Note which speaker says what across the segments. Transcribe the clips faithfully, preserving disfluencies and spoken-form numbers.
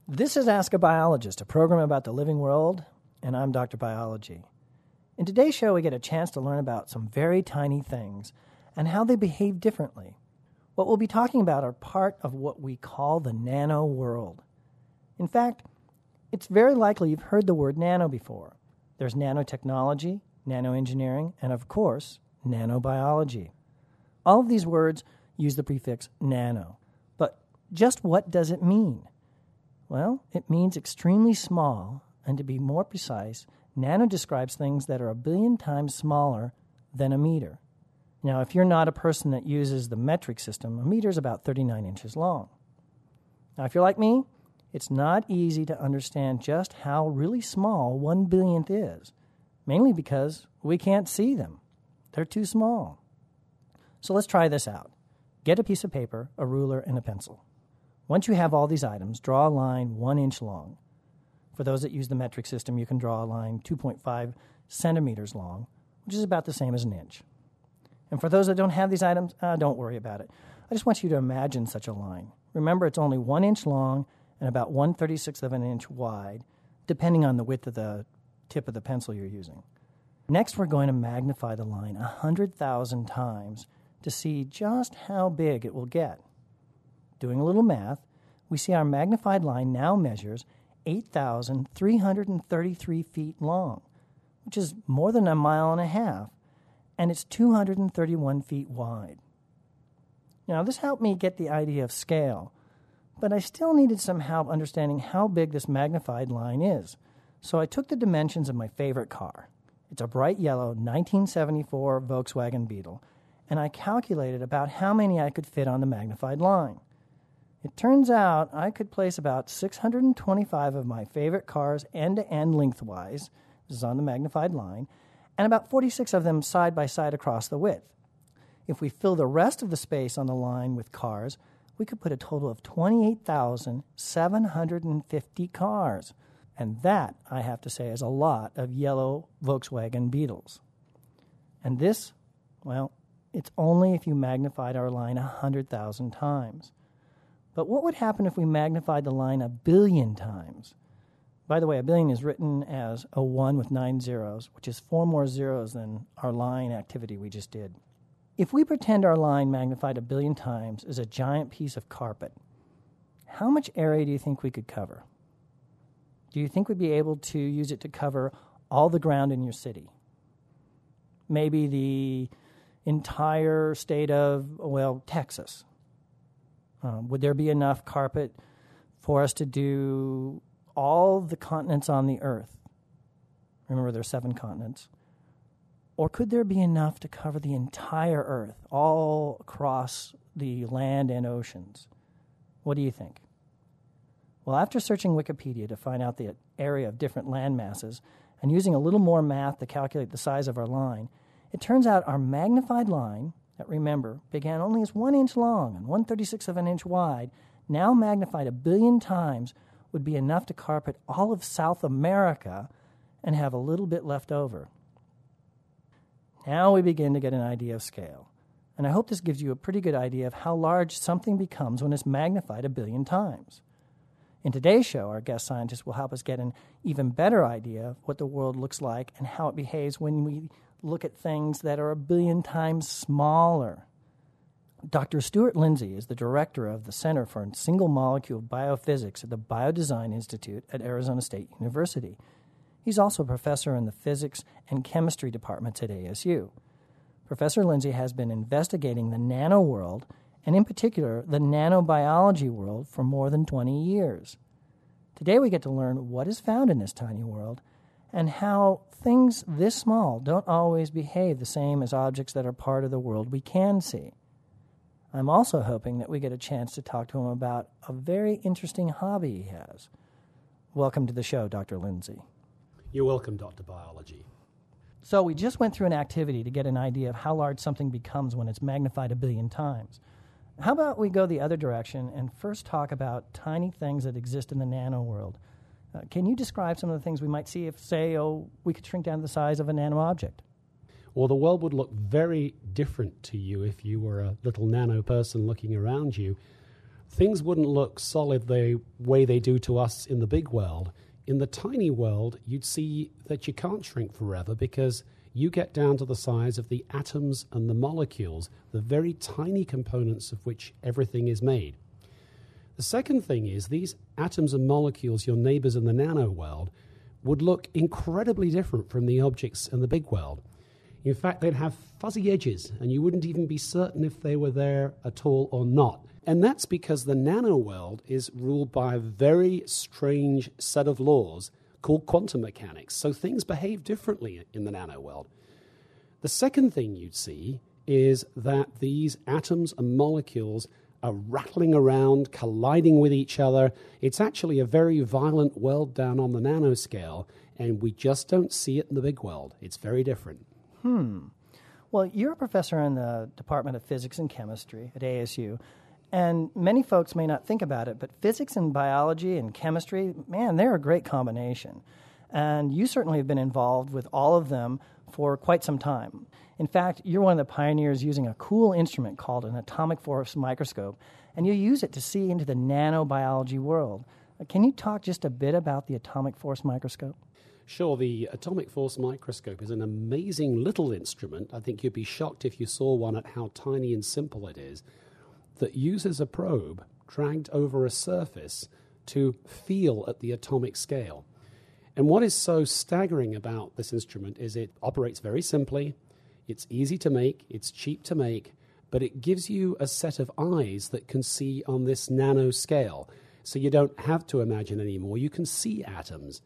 Speaker 1: This is Ask a Biologist, a program about the living world, and I'm Doctor Biology. In today's show, we get a chance to learn about some very tiny things and how they behave differently. What we'll be talking about are part of what we call the nano world. In fact, it's very likely you've heard the word nano before. There's nanotechnology, nanoengineering, and of course, nanobiology. All of these words use the prefix nano. But just what does it mean? Well, it means extremely small, and to be more precise, nano describes things that are a billion times smaller than a meter. Now, if you're not a person that uses the metric system, a meter is about thirty-nine inches long. Now, if you're like me, it's not easy to understand just how really small one billionth is, mainly because we can't see them. They're too small. So let's try this out. Get a piece of paper, a ruler, and a pencil. Once you have all these items, draw a line one inch long. For those that use the metric system, you can draw a line two point five centimeters long, which is about the same as an inch. And for those that don't have these items, uh, don't worry about it. I just want you to imagine such a line. Remember, it's only one inch long and about one thirty-sixth of an inch wide, depending on the width of the tip of the pencil you're using. Next, we're going to magnify the line one hundred thousand times to see just how big it will get. Doing a little math, we see our magnified line now measures eight thousand three hundred thirty-three feet long, which is more than a mile and a half, and it's two hundred thirty-one feet wide. Now, this helped me get the idea of scale, but I still needed some help understanding how big this magnified line is, so I took the dimensions of my favorite car. It's a bright yellow nineteen seventy-four Volkswagen Beetle, and I calculated about how many I could fit on the magnified line. It turns out I could place about six hundred twenty-five of my favorite cars end-to-end lengthwise, this is on the magnified line, and about forty-six of them side by side across the width. If we fill the rest of the space on the line with cars, we could put a total of twenty-eight thousand seven hundred fifty cars. And that, I have to say, is a lot of yellow Volkswagen Beetles. And this, well, it's only if you magnified our line one hundred thousand times. But what would happen if we magnified the line a billion times? By the way, a billion is written as a one with nine zeros, which is four more zeros than our line activity we just did. If we pretend our line magnified a billion times is a giant piece of carpet, how much area do you think we could cover? Do you think we'd be able to use it to cover all the ground in your city? Maybe the entire state of, well, Texas. Um, would there be enough carpet for us to do all the continents on the earth? Remember, there are seven continents. Or could there be enough to cover the entire earth, all across the land and oceans? What do you think? Well, after searching Wikipedia to find out the area of different land masses and using a little more math to calculate the size of our line, it turns out our magnified line, that, remember, began only as one inch long and one thirty-sixth of an inch wide, now magnified a billion times, would be enough to carpet all of South America and have a little bit left over. Now we begin to get an idea of scale, and I hope this gives you a pretty good idea of how large something becomes when it's magnified a billion times. In today's show, our guest scientist will help us get an even better idea of what the world looks like and how it behaves when we look at things that are a billion times smaller. Doctor Stuart Lindsay is the director of the Center for Single Molecule Biophysics at the Biodesign Institute at Arizona State University. He's also a professor in the physics and chemistry departments at A S U. Professor Lindsay has been investigating the nano world, and in particular, the nanobiology world, for more than twenty years. Today we get to learn what is found in this tiny world and how things this small don't always behave the same as objects that are part of the world we can see. I'm also hoping that we get a chance to talk to him about a very interesting hobby he has. Welcome to the show, Doctor Lindsay.
Speaker 2: You're welcome, Doctor Biology.
Speaker 1: So we just went through an activity to get an idea of how large something becomes when it's magnified a billion times. How about we go the other direction and first talk about tiny things that exist in the nano world? Uh, can you describe some of the things we might see if, say, oh, we could shrink down to the size of a nano object?
Speaker 2: Well, the world would look very different to you if you were a little nano person looking around you. things wouldn't look solid the way they do to us in the big world. In the tiny world, you'd see that you can't shrink forever because you get down to the size of the atoms and the molecules, the very tiny components of which everything is made. The second thing is these atoms and molecules, your neighbors in the nano world, would look incredibly different from the objects in the big world. In fact, they'd have fuzzy edges, and you wouldn't even be certain if they were there at all or not. And that's because the nano world is ruled by a very strange set of laws called quantum mechanics. So things behave differently in the nano world. The second thing you'd see is that these atoms and molecules are rattling around, colliding with each other. It's actually a very violent world down on the nanoscale, and we just don't see it in the big world. It's very different.
Speaker 1: Hmm. Well, you're a professor in the Department of Physics and Chemistry at A S U, and many folks may not think about it, but physics and biology and chemistry, man, they're a great combination. And you certainly have been involved with all of them for quite some time. In fact, you're one of the pioneers using a cool instrument called an atomic force microscope, and you use it to see into the nanobiology world. Can you talk just a bit about the atomic force microscope?
Speaker 2: Sure, the atomic force microscope is an amazing little instrument. I think you'd be shocked if you saw one at how tiny and simple it is, that uses a probe dragged over a surface to feel at the atomic scale. And what is so staggering about this instrument is it operates very simply, it's easy to make, it's cheap to make, but it gives you a set of eyes that can see on this nano scale. So you don't have to imagine anymore, you can see atoms.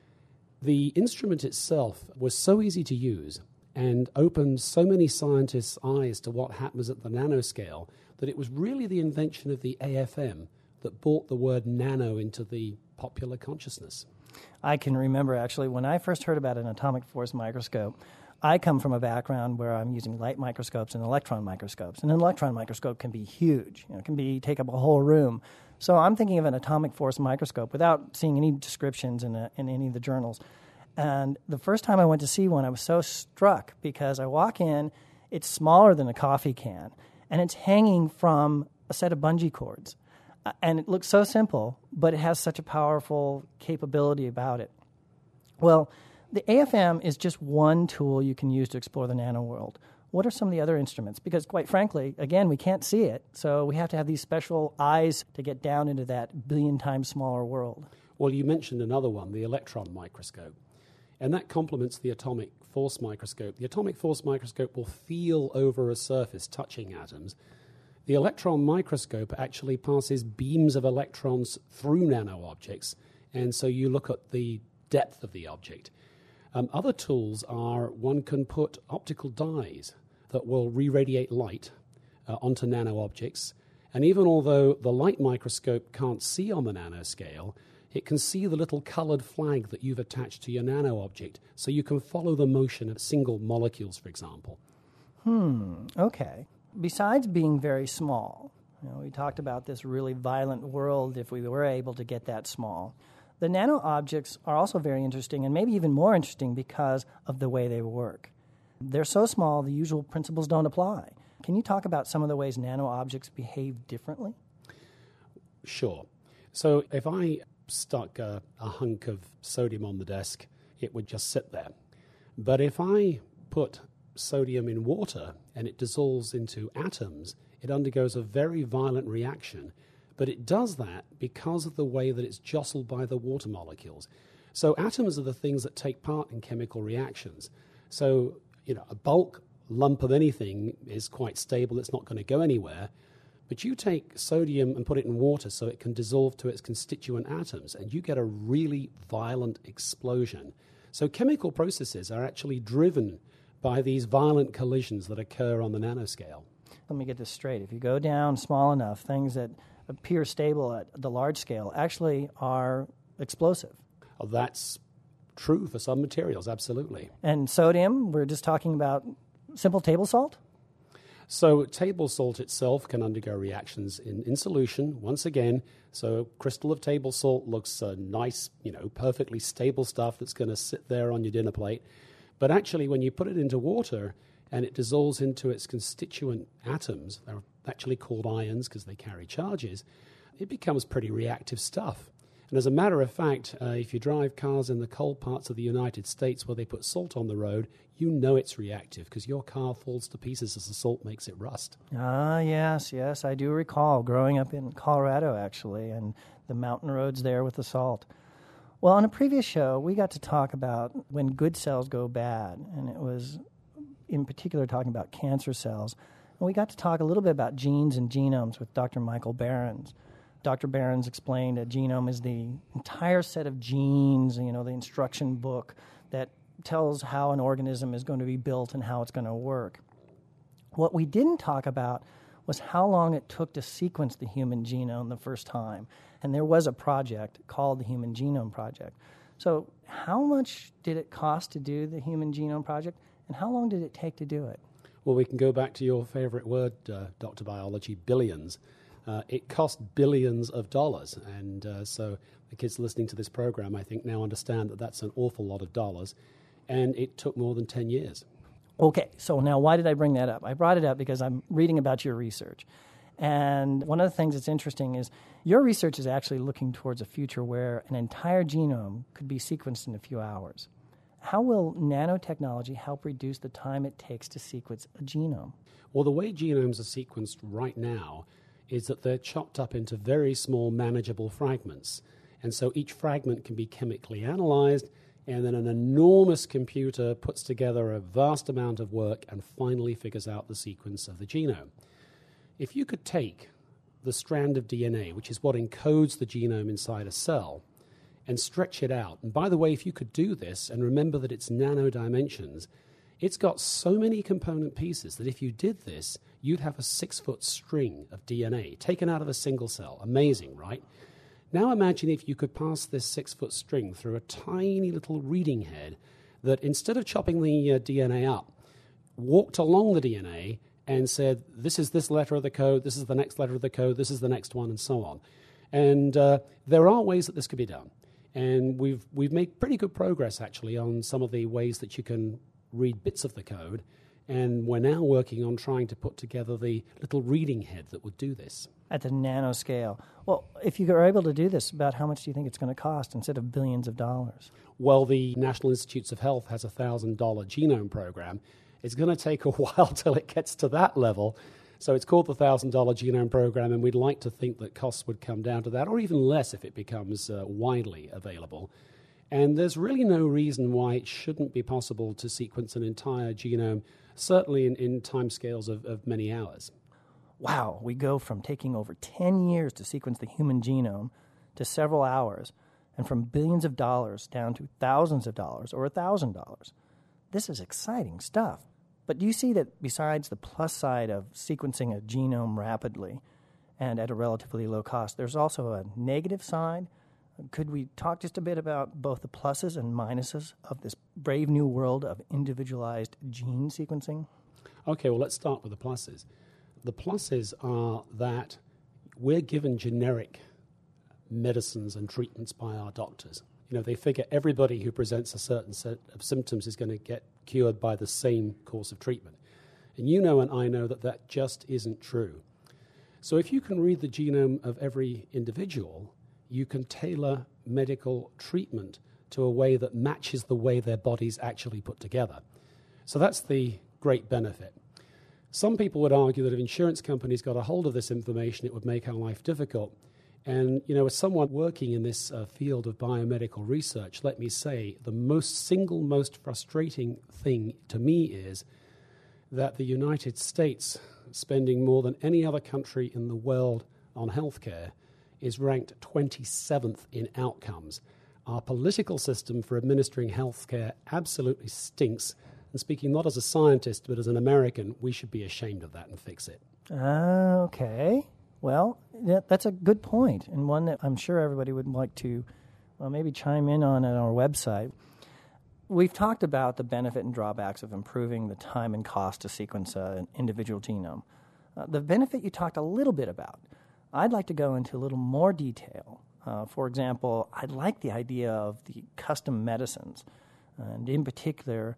Speaker 2: The instrument itself was so easy to use and opened so many scientists' eyes to what happens at the nanoscale that it was really the invention of the A F M that brought the word nano into the popular consciousness.
Speaker 1: I can remember, actually, when I first heard about an atomic force microscope, I come from a background where I'm using light microscopes and electron microscopes. And an electron microscope can be huge. You know, it can be take up a whole room. So I'm thinking of an atomic force microscope without seeing any descriptions in, a, in any of the journals. And the first time I went to see one, I was so struck because I walk in, it's smaller than a coffee can, and it's hanging from a set of bungee cords. Uh, and it looks so simple, but it has such a powerful capability about it. Well, the A F M is just one tool you can use to explore the nano world. What are some of the other instruments? Because quite frankly, again, we can't see it, so we have to have these special eyes to get down into that billion times smaller world.
Speaker 2: Well, you mentioned another one, the electron microscope. And that complements the atomic force microscope. The atomic force microscope will feel over a surface, touching atoms. The electron microscope actually passes beams of electrons through nano objects, and so you look at the depth of the object. Um, other tools are one can put optical dyes that will re-radiate light uh, onto nano objects, and even although the light microscope can't see on the nanoscale, it can see the little colored flag that you've attached to your nano object, so you can follow the motion of single molecules, for example.
Speaker 1: Hmm, okay. Besides being very small, you know, we talked about this really violent world if we were able to get that small. The nano objects are also very interesting, and maybe even more interesting because of the way they work. They're so small, the usual principles don't apply. Can you talk about some of the ways nano objects behave differently?
Speaker 2: Sure. So if I stuck a, a hunk of sodium on the desk, it would just sit there. But if I put sodium in water and it dissolves into atoms, it undergoes a very violent reaction. But it does that because of the way that it's jostled by the water molecules. So atoms are the things that take part in chemical reactions. So, you know, a bulk lump of anything is quite stable, it's not going to go anywhere. But you take sodium and put it in water so it can dissolve to its constituent atoms, and you get a really violent explosion. So chemical processes are actually driven by these violent collisions that occur on the nanoscale.
Speaker 1: Let me get this straight. If you go down small enough, things that appear stable at the large scale actually are explosive.
Speaker 2: Oh, that's true for some materials, absolutely.
Speaker 1: And sodium, we're just talking about simple table salt?
Speaker 2: So table salt itself can undergo reactions in, in solution, once again. So a crystal of table salt looks uh, nice, you know, perfectly stable stuff that's going to sit there on your dinner plate. But actually, when you put it into water and it dissolves into its constituent atoms, there are actually called ions because they carry charges, it becomes pretty reactive stuff. And as a matter of fact, uh, if you drive cars in the cold parts of the United States where they put salt on the road, you know it's reactive because your car falls to pieces as the salt makes it rust.
Speaker 1: Ah, yes, yes, I do recall growing up in Colorado, actually, and the mountain roads there with the salt. Well, on a previous show, we got to talk about when good cells go bad, and it was in particular talking about cancer cells. And we got to talk a little bit about genes and genomes with Doctor Michael Behrens. Doctor Behrens explained a genome is the entire set of genes, you know, the instruction book that tells how an organism is going to be built and how it's going to work. What we didn't talk about was how long it took to sequence the human genome the first time. And there was a project called the Human Genome Project. So how much did it cost to do the Human Genome Project, and how long did it take to do it?
Speaker 2: Well, we can go back to your favorite word, uh, Doctor Biology, billions. Uh, it cost billions of dollars, and uh, so the kids listening to this program, I think, now understand that that's an awful lot of dollars, and it took more than ten years.
Speaker 1: Okay, so now why did I bring that up? I brought it up because I'm reading about your research, and one of the things that's interesting is your research is actually looking towards a future where an entire genome could be sequenced in a few hours. How will nanotechnology help reduce the time it takes to sequence a genome?
Speaker 2: Well, the way genomes are sequenced right now is that they're chopped up into very small, manageable fragments. And so each fragment can be chemically analyzed, and then an enormous computer puts together a vast amount of work and finally figures out the sequence of the genome. If you could take the strand of D N A, which is what encodes the genome inside a cell, and stretch it out, and by the way, if you could do this, and remember that it's nano dimensions, it's got so many component pieces that if you did this, you'd have a six-foot string of D N A taken out of a single cell. Amazing, right? Now imagine if you could pass this six-foot string through a tiny little reading head that instead of chopping the uh, D N A up, walked along the D N A and said, this is this letter of the code, this is the next letter of the code, this is the next one, and so on. And uh, there are ways that this could be done. And we've we've made pretty good progress, actually, on some of the ways that you can read bits of the code. And we're now working on trying to put together the little reading head that would do this.
Speaker 1: At the nanoscale. Well, if you are able to do this, about how much do you think it's going to cost instead of billions of dollars?
Speaker 2: Well, the National Institutes of Health has a one thousand dollars genome program. It's going to take a while till it gets to that level. So it's called the one thousand dollars genome program, and we'd like to think that costs would come down to that, or even less if it becomes uh, widely available. And there's really no reason why it shouldn't be possible to sequence an entire genome, certainly in, in timescales of, of many hours.
Speaker 1: Wow, we go from taking over ten years to sequence the human genome to several hours, and from billions of dollars down to thousands of dollars or one thousand dollars. This is exciting stuff. But do you see that besides the plus side of sequencing a genome rapidly and at a relatively low cost, there's also a negative side? Could we talk just a bit about both the pluses and minuses of this brave new world of individualized gene sequencing?
Speaker 2: Okay, well, let's start with the pluses. The pluses are that we're given generic medicines and treatments by our doctors. You know, they figure everybody who presents a certain set of symptoms is going to get cured by the same course of treatment. And you know and I know that that just isn't true. So if you can read the genome of every individual, you can tailor medical treatment to a way that matches the way their body's actually put together. So that's the great benefit. Some people would argue that if insurance companies got a hold of this information, it would make our life difficult. And, you know, as someone working in this uh, field of biomedical research, let me say the most single most frustrating thing to me is that the United States, spending more than any other country in the world on healthcare, is ranked twenty-seventh in outcomes. Our political system for administering healthcare absolutely stinks. And speaking not as a scientist, but as an American, we should be ashamed of that and fix it.
Speaker 1: Uh, okay. Well, that, that's a good point, and one that I'm sure everybody would like to, well, maybe chime in on at our website. We've talked about the benefit and drawbacks of improving the time and cost to sequence uh, an individual genome. Uh, the benefit you talked a little bit about. I'd like to go into a little more detail. Uh, for example, I'd like the idea of the custom medicines, and in particular,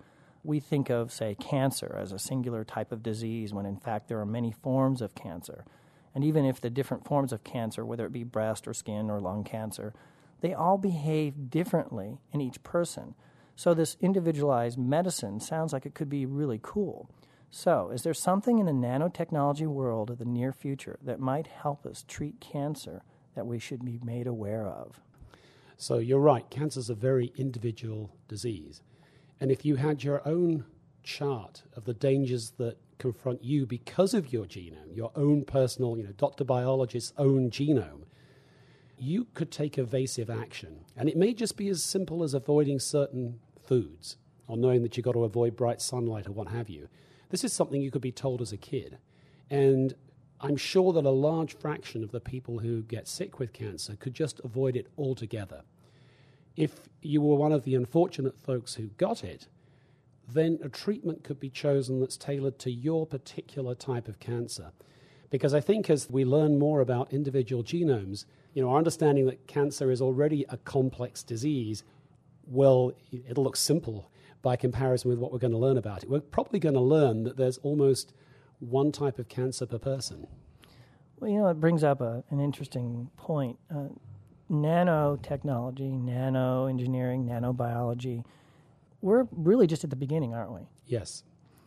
Speaker 1: we think of, say, cancer as a singular type of disease when in fact there are many forms of cancer. And even if the different forms of cancer, whether it be breast or skin or lung cancer, they all behave differently in each person. So this individualized medicine sounds like it could be really cool. So is there something in the nanotechnology world of the near future that might help us treat cancer that we should be made aware of?
Speaker 2: So you're right, cancer is a very individual disease. And if you had your own chart of the dangers that confront you because of your genome, your own personal, you know, doctor biologist's own genome, you could take evasive action. And it may just be as simple as avoiding certain foods or knowing that you've got to avoid bright sunlight or what have you. This is something you could be told as a kid. And I'm sure that a large fraction of the people who get sick with cancer could just avoid it altogether. If you were one of the unfortunate folks who got it, then a treatment could be chosen that's tailored to your particular type of cancer. Because I think as we learn more about individual genomes, you know, our understanding that cancer is already a complex disease, well, it'll look simple by comparison with what we're going to learn about it. We're probably going to learn that there's almost one type of cancer per person.
Speaker 1: Well, you know, it brings up a, an interesting point. Uh, nanotechnology, nanoengineering, nanobiology, we're really just at the beginning, aren't we?
Speaker 2: Yes.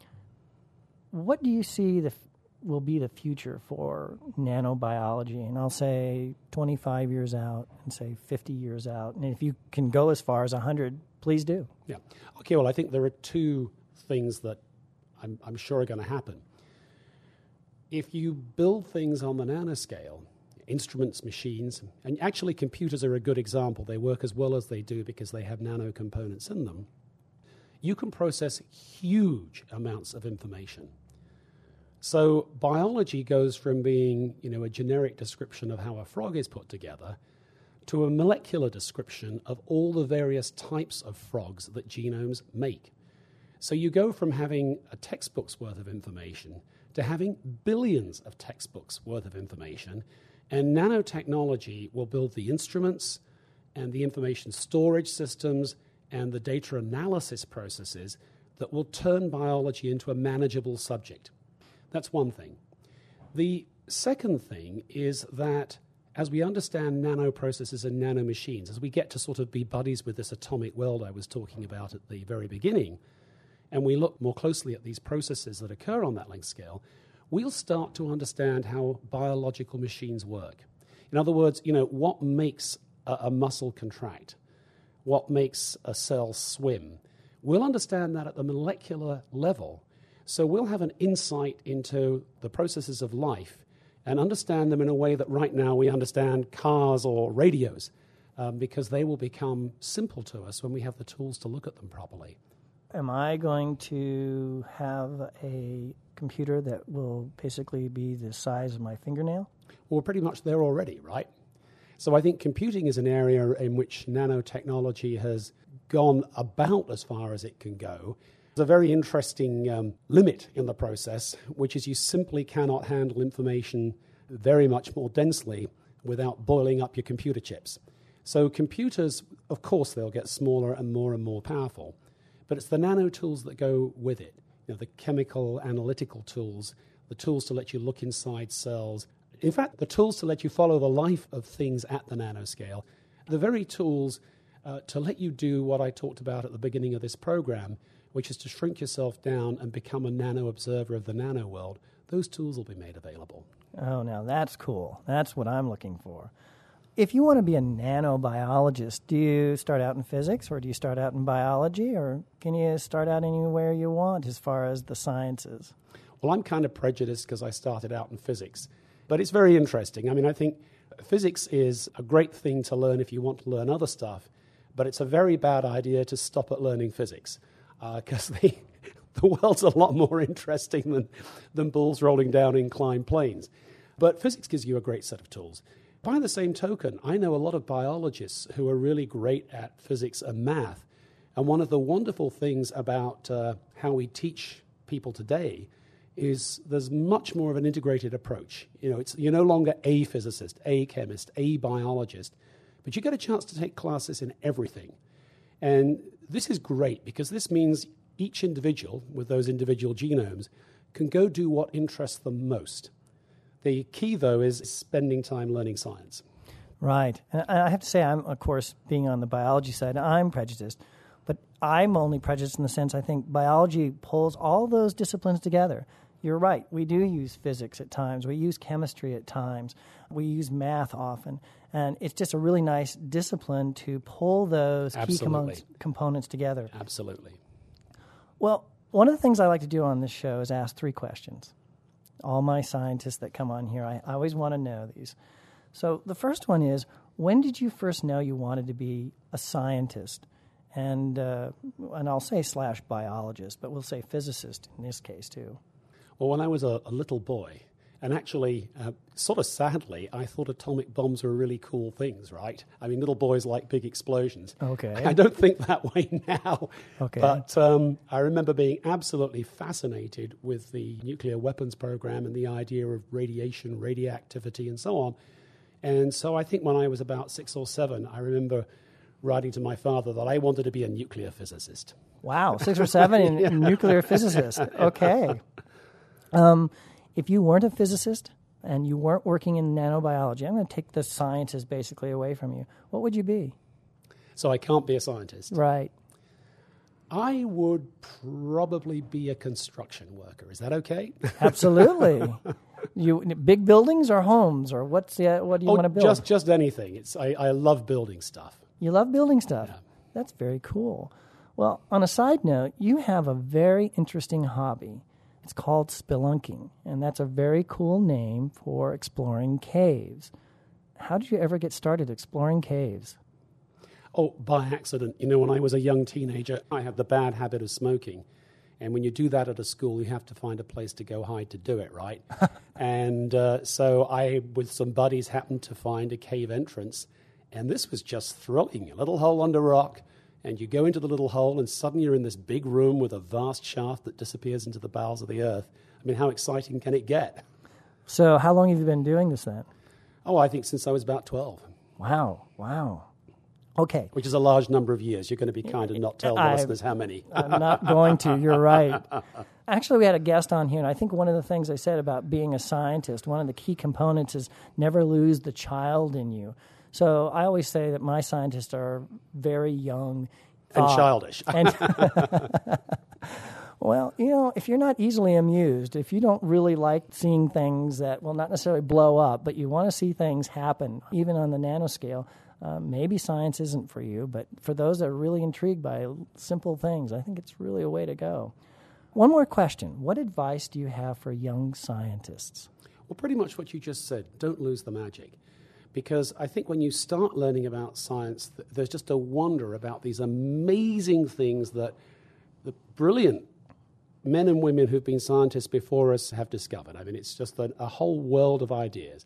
Speaker 1: What do you see the will be the future for nanobiology? And I'll say twenty-five years out and say fifty years out. And if you can go as far as one hundred, please do.
Speaker 2: Yeah. Okay, well, I think there are two things that I'm, I'm sure are going to happen. If you build things on the nanoscale, instruments, machines, and actually computers are a good example. They work as well as they do because they have nano components in them. You can process huge amounts of information. So biology goes from being, you know, a generic description of how a frog is put together to a molecular description of all the various types of frogs that genomes make. So you go from having a textbook's worth of information to having billions of textbooks worth of information, and nanotechnology will build the instruments and the information storage systems and the data analysis processes that will turn biology into a manageable subject. That's one thing. The second thing is that as we understand nanoprocesses and nanomachines, as we get to sort of be buddies with this atomic world I was talking about at the very beginning, and we look more closely at these processes that occur on that length scale, we'll start to understand how biological machines work. In other words, you know, what makes a, a muscle contract? What makes a cell swim? We'll understand that at the molecular level. So we'll have an insight into the processes of life and understand them in a way that right now we understand cars or radios, um, because they will become simple to us when we have the tools to look at them properly.
Speaker 1: Am I going to have a computer that will basically be the size of my fingernail?
Speaker 2: Well, we're pretty much there already, right? So I think computing is an area in which nanotechnology has gone about as far as it can go. There's a very interesting um, limit in the process, which is you simply cannot handle information very much more densely without boiling up your computer chips. So computers, of course, they'll get smaller and more and more powerful, but it's the nano tools that go with it. You know, the chemical analytical tools, the tools to let you look inside cells. In fact, the tools to let you follow the life of things at the nanoscale, the very tools uh, to let you do what I talked about at the beginning of this program, which is to shrink yourself down and become a nano observer of the nano world. Those tools will be made available.
Speaker 1: Oh, now that's cool. That's what I'm looking for. If you want to be a nanobiologist, do you start out in physics or do you start out in biology, or can you start out anywhere you want as far as the sciences?
Speaker 2: Well, I'm kind of prejudiced because I started out in physics, but it's very interesting. I mean, I think physics is a great thing to learn if you want to learn other stuff, but it's a very bad idea to stop at learning physics because uh, the world's a lot more interesting than, than bulls rolling down inclined planes. But physics gives you a great set of tools. By the same token, I know a lot of biologists who are really great at physics and math. And one of the wonderful things about uh, how we teach people today is there's much more of an integrated approach. You know, it's, you're no longer a physicist, a chemist, a biologist, but you get a chance to take classes in everything. And this is great because this means each individual with those individual genomes can go do what interests them most. The key, though, is spending time learning science.
Speaker 1: Right. And I have to say, I'm, of course, being on the biology side, I'm prejudiced. But I'm only prejudiced in the sense I think biology pulls all those disciplines together. You're right. We do use physics at times. We use chemistry at times. We use math often. And it's just a really nice discipline to pull those
Speaker 2: Absolutely.
Speaker 1: key components, components together.
Speaker 2: Absolutely.
Speaker 1: Well, one of the things I like to do on this show is ask three questions. All my scientists that come on here, I, I always want to know these. So the first one is, when did you first know you wanted to be a scientist? And uh, and I'll say slash biologist, but we'll say physicist in this case too.
Speaker 2: Well, when I was a, a little boy, and actually, uh, sort of sadly, I thought atomic bombs were really cool things, right? I mean, little boys like big explosions.
Speaker 1: Okay.
Speaker 2: I don't think that way now.
Speaker 1: Okay.
Speaker 2: But um, I remember being absolutely fascinated with the nuclear weapons program and the idea of radiation, radioactivity, and so on. And so I think when I was about six or seven, I remember writing to my father that I wanted to be a nuclear physicist.
Speaker 1: Wow, six or seven and
Speaker 2: Yeah.
Speaker 1: nuclear physicist. Okay. Um, if you weren't a physicist and you weren't working in nanobiology, I'm going to take the sciences basically away from you. What would you be?
Speaker 2: So I can't be a scientist.
Speaker 1: Right.
Speaker 2: I would probably be a construction worker. Is that okay?
Speaker 1: Absolutely. You big buildings or homes or what's the, what do you
Speaker 2: oh,
Speaker 1: want to build?
Speaker 2: Just just anything. It's I, I love building stuff.
Speaker 1: You love building stuff.
Speaker 2: Yeah.
Speaker 1: That's very cool. Well, on a side note, you have a very interesting hobby. It's called spelunking, and that's a very cool name for exploring caves. How did you ever get started exploring caves?
Speaker 2: Oh, by accident. You know, when I was a young teenager, I had the bad habit of smoking. And when you do that at a school, you have to find a place to go hide to do it, right? and uh, so I, with some buddies, happened to find a cave entrance. And this was just thrilling. A little hole under rock, and you go into the little hole, and suddenly you're in this big room with a vast shaft that disappears into the bowels of the earth. I mean, how exciting can it get?
Speaker 1: So how long have you been doing this then?
Speaker 2: Oh, I think since I was about twelve.
Speaker 1: Wow, wow. Okay.
Speaker 2: Which is a large number of years. You're going to be kind and not tell the
Speaker 1: I-
Speaker 2: listeners how many.
Speaker 1: I'm not going to. You're right. Actually, we had a guest on here, and I think one of the things they said about being a scientist, one of the key components is never lose the child in you. So I always say that my scientists are very young.
Speaker 2: And
Speaker 1: uh,
Speaker 2: childish.
Speaker 1: And well, you know, if you're not easily amused, if you don't really like seeing things that will not necessarily blow up, but you want to see things happen, even on the nanoscale, uh, maybe science isn't for you. But for those that are really intrigued by simple things, I think it's really a way to go. One more question. What advice do you have for young scientists?
Speaker 2: Well, pretty much what you just said. Don't lose the magic. Because I think when you start learning about science, th- there's just a wonder about these amazing things that the brilliant men and women who've been scientists before us have discovered. I mean, it's just a, a whole world of ideas.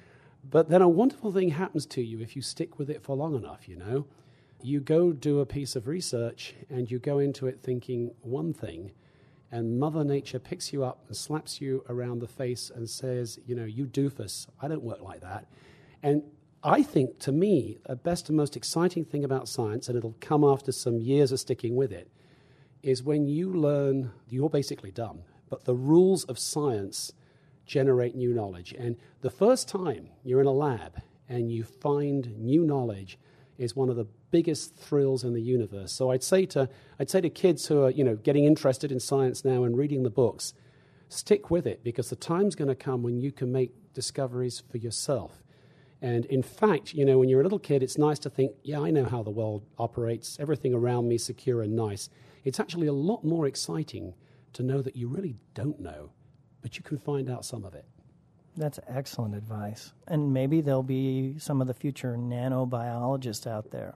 Speaker 2: But then a wonderful thing happens to you if you stick with it for long enough, you know. You go do a piece of research and you go into it thinking one thing, and Mother Nature picks you up and slaps you around the face and says, you know, you doofus, I don't work like that. And I think, to me, the best and most exciting thing about science, and it'll come after some years of sticking with it, is when you learn, you're basically done, but the rules of science generate new knowledge. And the first time you're in a lab and you find new knowledge is one of the biggest thrills in the universe. So I'd say to I'd say to kids who are, you know, getting interested in science now and reading the books, stick with it, because the time's going to come when you can make discoveries for yourself. And in fact, you know, when you're a little kid, it's nice to think, yeah, I know how the world operates. Everything around me is secure and nice. It's actually a lot more exciting to know that you really don't know, but you can find out some of it.
Speaker 1: That's excellent advice. And maybe there'll be some of the future nanobiologists out there.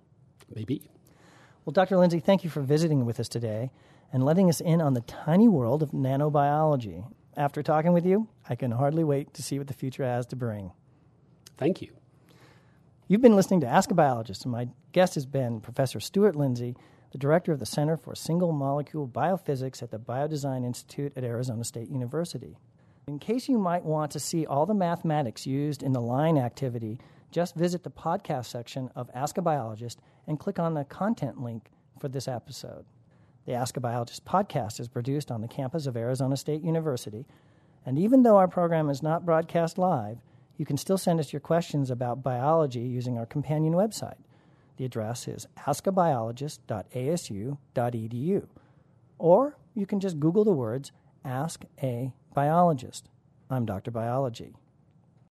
Speaker 2: Maybe.
Speaker 1: Well, Doctor Lindsay, thank you for visiting with us today and letting us in on the tiny world of nanobiology. After talking with you, I can hardly wait to see what the future has to bring.
Speaker 2: Thank you.
Speaker 1: You've been listening to Ask a Biologist, and my guest has been Professor Stuart Lindsay, the director of the Center for Single Molecule Biophysics at the Biodesign Institute at Arizona State University. In case you might want to see all the mathematics used in the line activity, just visit the podcast section of Ask a Biologist and click on the content link for this episode. The Ask a Biologist podcast is produced on the campus of Arizona State University, and even though our program is not broadcast live, you can still send us your questions about biology using our companion website. The address is ask a biologist dot a s u dot e d u. Or you can just Google the words Ask a Biologist. I'm Doctor Biology.